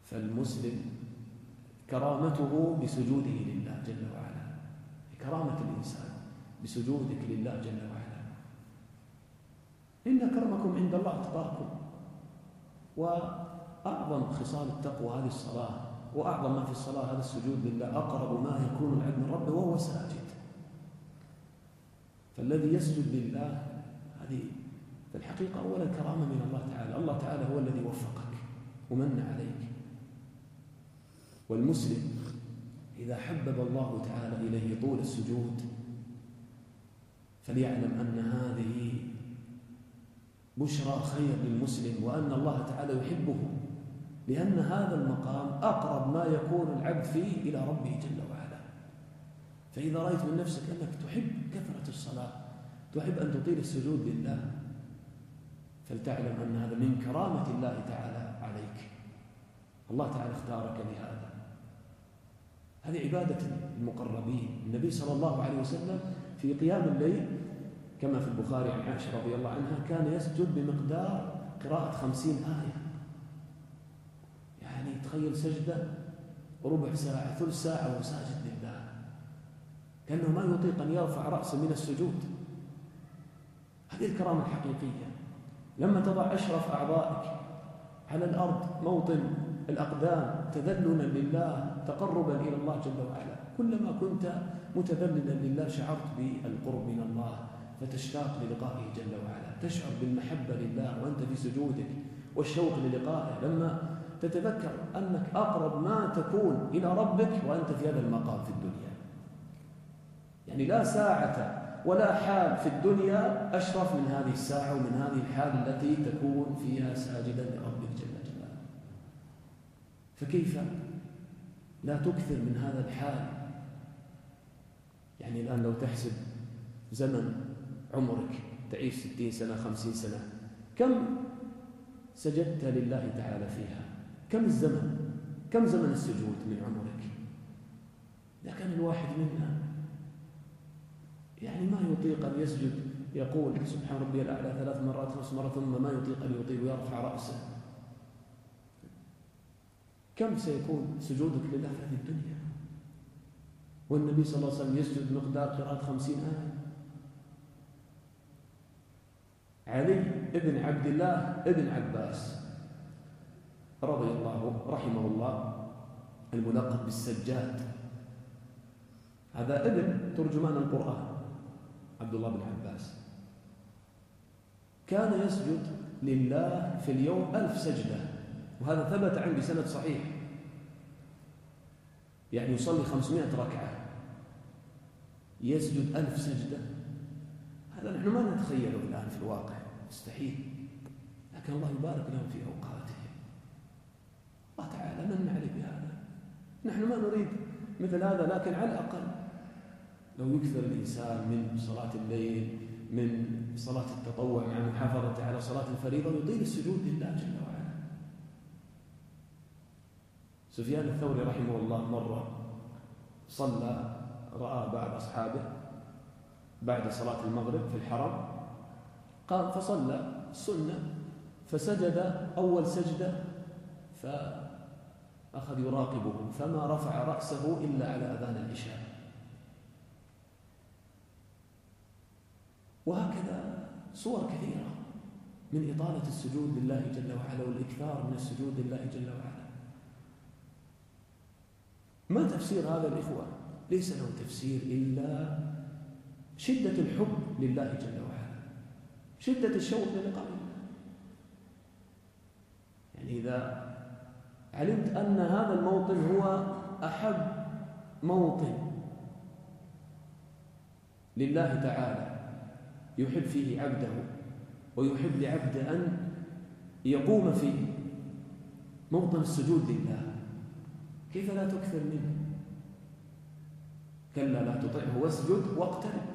فالمسلم كرامته بسجوده لله جل وعلا، كرامة الإنسان بسجودك لله جل وعلا. إن أكرمكم عند الله أتقاكم، وأعظم خصال التقوى هذه الصلاة، وأعظم ما في الصلاة هذا السجود لله. أقرب ما يكون العبد من ربه وهو ساجد. فالذي يسجد لله هذه في الحقيقة أولا كرامة من الله تعالى. الله تعالى هو الذي وفقك ومن عليك. والمسلم إذا حبب الله تعالى إليه طول السجود فليعلم أن هذه بشرى خير للمسلم، وأن الله تعالى يحبه، لأن هذا المقام أقرب ما يكون العبد فيه إلى ربه جل وعلا. فإذا رأيت من نفسك أنك تحب كثرة الصلاة، تحب أن تطيل السجود لله، فلتعلم أن هذا من كرامة الله تعالى عليك. الله تعالى اختارك لهذا. هذه عبادة المقربين. النبي صلى الله عليه وسلم في قيام الليل كما في البخاري عن عائشة رضي الله عنها كان يسجد بمقدار قراءة 50 آية. يعني تخيل سجدة ربع ساعة ثلث ساعة وساجد لله، كأنه ما يطيق أن يرفع رأسه من السجود. هذه الكرامة الحقيقية. لما تضع أشرف أعضائك على الأرض موطن الأقدام تذللا لله تقربا إلى الله جل وعلا، كلما كنت متذللا لله شعرت بالقرب من الله، فتشتاق للقائه جل وعلا، تشعر بالمحبة لله وأنت في سجودك والشوق للقائه، لما تتذكر أنك أقرب ما تكون إلى ربك وأنت في هذا المقام في الدنيا. يعني لا ساعة ولا حال في الدنيا أشرف من هذه الساعة ومن هذه الحال التي تكون فيها ساجدا لربك جل جلاله. فكيف لا تكثر من هذا الحال؟ يعني الآن لو تحسب زمن عمرك، تعيش 60 سنة 50 سنة، كم سجدت لله تعالى فيها؟ كم الزمن؟ كم زمن السجود من عمرك؟ إذا كان الواحد منا يعني ما يطيق أن يسجد، يقول سبحان ربي الأعلى 3 مرات 5 مرات ثم ما يطيق أن يطيل ويرفع رأسه، كم سيكون سجودك لله في هذه الدنيا؟ والنبي صلى الله عليه وسلم يسجد مقدار قراءة 50 آية. علي ابن عبد الله ابن عباس رضي الله رحمه الله الملقب بالسجاد، هذا ابن ترجمان القرآن عبد الله بن عباس، كان يسجد لله في اليوم 1000 سجدة، وهذا ثبت عنه بسند صحيح. يعني يصلي 500 ركعة يسجد 1000 سجدة. هذا نحن ما نتخيله الآن في الواقع، مستحيل، لكن الله يبارك لهم في أوقاتهم. الله تعالى من عليه بهذا. نحن ما نريد مثل هذا، لكن على الأقل لو يكثر الإنسان من صلاة الليل، من صلاة التطوع مع المحافظة على صلاة الفريضة، يطيل السجود لله جل وعلا. سفيان الثوري رحمه الله مرة صلى، رأى بعض أصحابه بعد صلاة المغرب في الحرم، قام فصلى السنة فسجد أول سجدة، فأخذ يراقبه فما رفع رأسه إلا على أذان العشاء. وهكذا صور كثيرة من إطالة السجود لله جل وعلا والإكثار من السجود لله جل وعلا. ما تفسير هذا الإخوة؟ ليس له تفسير إلا شدة الحب لله جل وعلا، شدة الشوق للقاء الله. يعني إذا علمت أن هذا الموطن هو أحب موطن لله تعالى يحب فيه عبده ويحب لعبده أن يقوم فيه، موطن السجود لله، كيف لا تكثر منه؟ كلا لا تطعه واسجد واقترب.